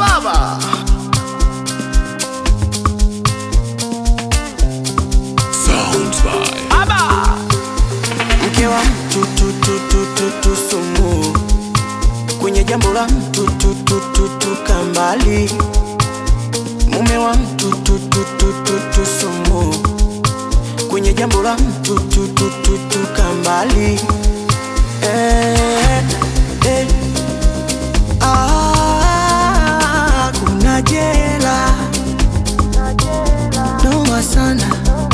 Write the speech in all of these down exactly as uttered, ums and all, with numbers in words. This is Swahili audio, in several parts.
baba. Sounds by Aba. Mke wa mtu tu tu tu tu tu sumu, kwenye jambo la mtu tu tu tu tu kambali. Mume wa mtu tu tu tu tu tu sumu, kwenye jambo la mtu tu tu tu tu kambali. Eh, eh. Ah, kuna jela noma sana.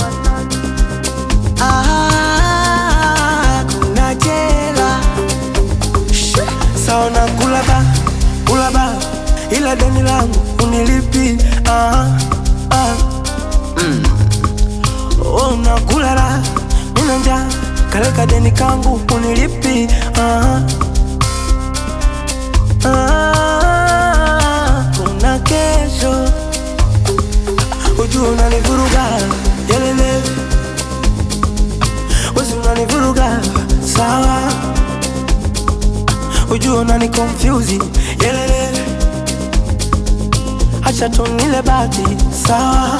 Ah, kuna jela. Sawa na kula ba, kula ba, ila deni langu unilipi. Ah, ah. Mm. Oh, nakula la, nina njaa, kaleka deni kangu unilipi. Ah, ah. Kuna kesho, ujua unanivuruga, yelele. Wezi unanivuruga, sawa. Ujua unani confuse, yelele. Acha tu nile bati, sawa.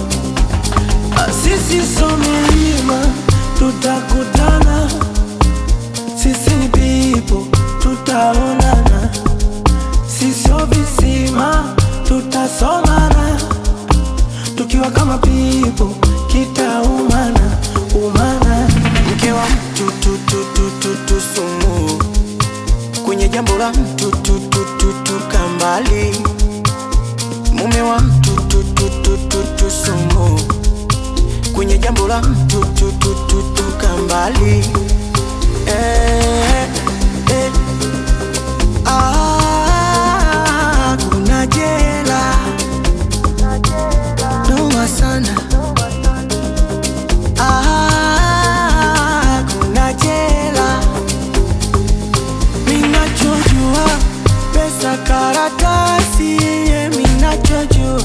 Sisi so milima, tutakutana. Sisi ni people, tutaonana. Sisi so visima, tutasomana. Tukiwa kama people, kitaumana, umana. Mke wa mtu tu tu tu tu tu sumu, kwenye jambo la mtu tu tu tu tu kambali. Mume wa mtu tu tu tu tu tu sumu, kwenye jambo la mtu tu tu tu tu kambali. Eh, eh. Ah, kuna jela noma sana. Ah, kuna jela. Minachojua pesa karatasi, yeah, minachojua.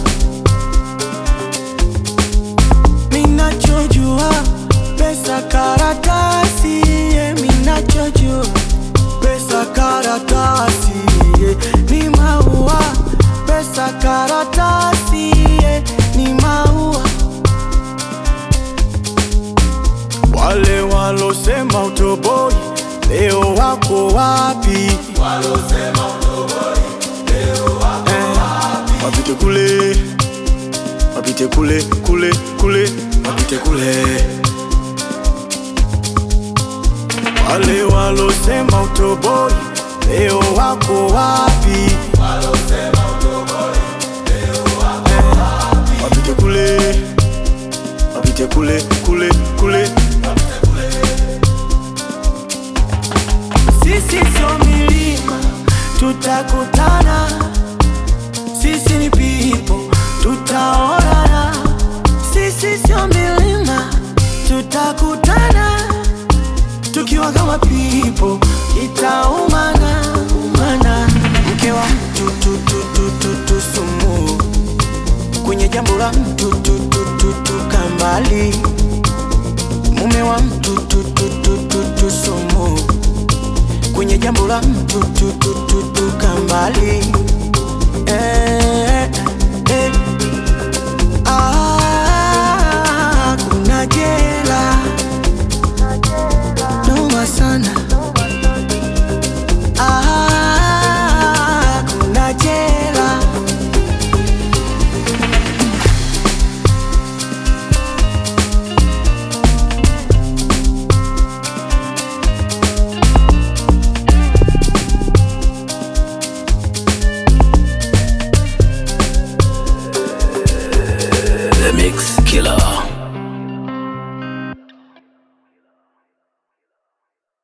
Minachojua pesa karatasi, yeah, minachojua. Pesa karatasi, yeah, ni maua. Pesa karatasi, yeah, ni maua. Wale walosema utoboi leo wako wapi? Walosema utoboi leo wako eh, wapi? Wapite kule, wapite kule, kule, kule, wapite kule. Wale walosema utoboi leo wako wapi? Walosema utoboi leo wako eh, wapi? Wapite kule, wapite kule, kule, kule. Sisi so milima, tutakutana. Sisi ni people, tutaonana. Sisi so milima, tutakutana. Tukiwa kama people, itaumana, umana. Mke wa mtu tu tu tu tu tu sumu, kwenye jambo la mtu tu tu tu tu kambali. Mume wa mtu tu tu tu tu tu sumu, kwenye jambo la mtu tu tu tu tu kambali. Eh, eh. Ah, kuna jela noma sana. Ah, kuna jela. The Mix.